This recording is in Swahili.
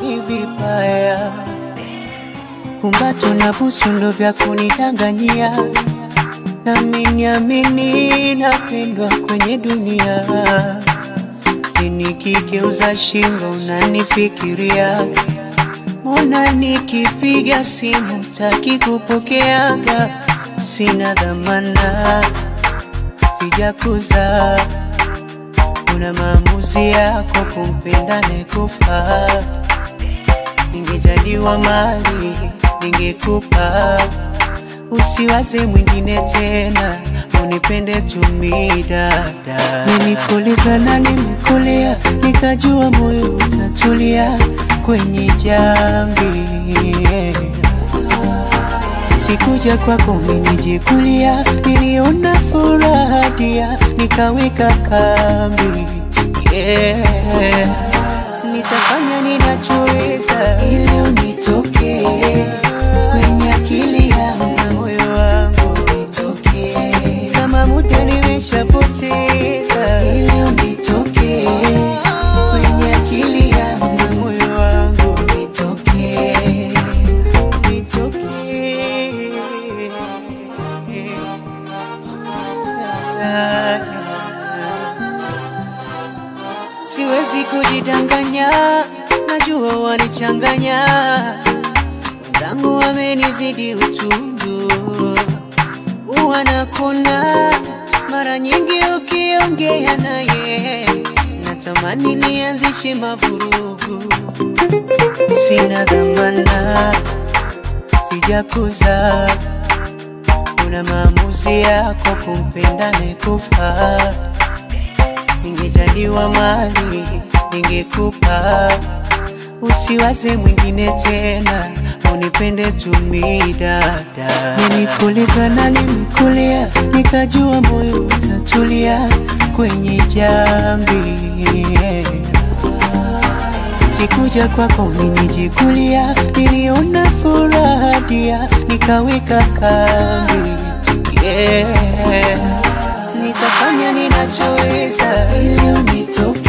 ni vibaya. Kumbato na busu ndo vya kunidanganyia, nami niamini napendwa kwenye dunia. Nikigeuza shingo unanifikiria, mbona nikipiga simu taki kupokeaga? Sina dhamana, sijakuza, una maamuzi yako kumpenda nekufa. Ningejaliwa mali ningekupa, usiwaze mwingine tena, unipende tumi dada. Nilikuuliza na nimekulia, nikajua moyo utatulia kwenye jambi. Sikuja kwako minijikulia, niliona furaha dia, nikaweka kambi. Nitafanya ninachoweza ili unitoke kwenye akili yangu na moyo wangu, nitoke kama muda nimeshapoteza, ili unitoke kwenye akili yangu na moyo wangu, nitoke, nitoke. Siwezi kujidanganya, najua wanichanganya, wenzangu wamenizidi utundu. Wanakona mara nyingi ukiongea naye, natamani nianzishe mavurugu. Sina dhamana, sijakuza, una maamuzi yako kumpenda nekufa. Ningejaliwa mali ningekupa, usiwaze mwingine tena, unipende tumi dada. Nilikuuliza na nimekulia, nikajua moyo utatulia kwenye jambi. Sikuja kwako minijikulia, niliona furaha dia, nikaweka kambi. Nitafanya ninachoweza ili unitoke